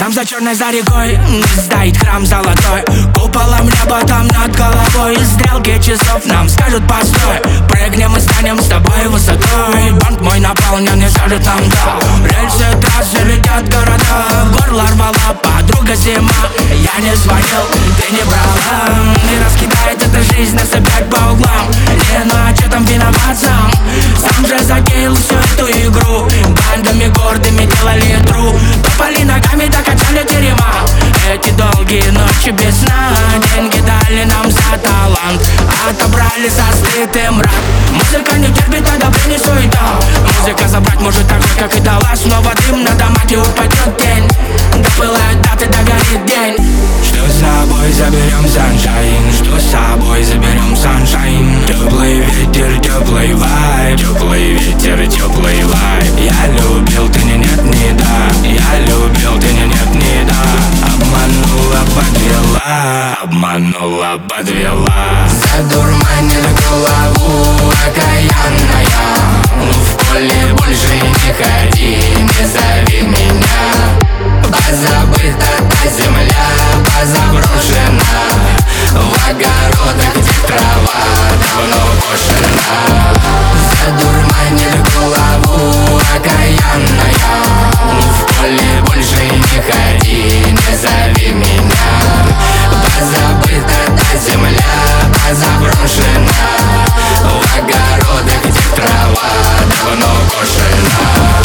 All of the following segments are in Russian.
Там за черной за рекой стоит храм золотой, куполом небо там над головой. Стрелки часов нам скажут постой, прыгнем и станем с тобой высотой. Банк мой наполнен и скажет нам да. Рельсы трассы летят города, горло рвала подруга зима. Я не звонил, ты не брала, и раскидает эта жизнь нас опять по углам. Не, ну а че там виноват сам? Сам же затеял всю эту игру. Бандами гордыми делали тру, топали ногами, так качали терема. Эти долгие ночи без сна, деньги дали нам за талант, отобрали за скрытый мрак. Музыка не терпит одобрения, суета. Музыка забрать может так же, как и дала. Снова дым на домате, упадет тень. Допылают даты, догорит день. Что с собой заберем саншайн, что с собой заберем саншайн. Теплый ветер, теплый вайб, теплый ветер, теплый вайб. Я любил, ты не нет, не да. Я любил, ты не нет, не да. Обманула, подвела, обманула, подвела. Задурманила голову окаянная. Ну в поле больше не ходи, не зови меня. Позабыта та земля, позаброшена. В огородах, где трава давно кошена. Задурманила голову окаянная. Ну в поле больше не ходи, не зови меня. Позабыта та земля, позаброшена. В огородах, где трава давно кошена.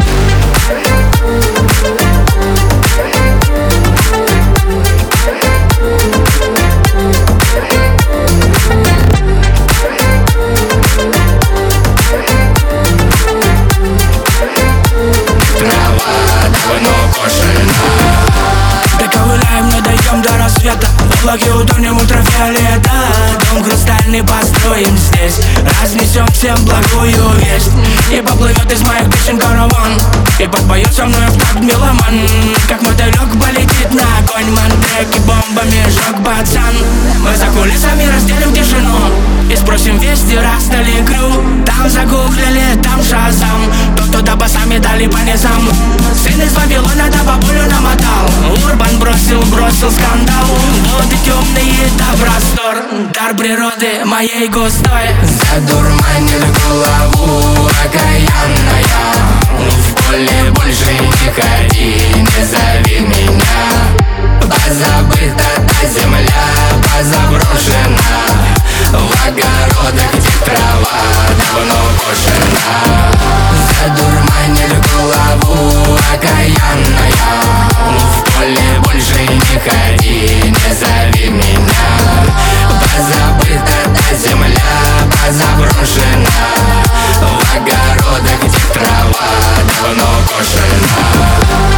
Доковыляем, не дойдем до рассвета. В облаке утонем ультрафиолета. Дом хрустальный построим здесь, разнесем всем благую весть. И поплывет из моих песен караван, и подпоет со мной в такт меломан. Как мотылек полетит на огонь, мантреки бомбами жёг пацан. Мы за кулисами разделим тишину и спросим вести, расстали крю. Там загуглили, там шазам, тот, туда басами дали по низам. Сын из Вавилона до бабулю намотал, Урбан бросил скандал. Воды темные, да простор, дар природы моей густой. Задурманила голову окаянная. Ну в поле больше не ходи, не зови меня. Позабыта та земля, позаброшена. В огородах, где трава давно кошена. Задурманила голову окаянная. Ну в поле больше не ходи, не зови меня. Позабыта та земля, позаброшена. В огородах, где трава давно кошена.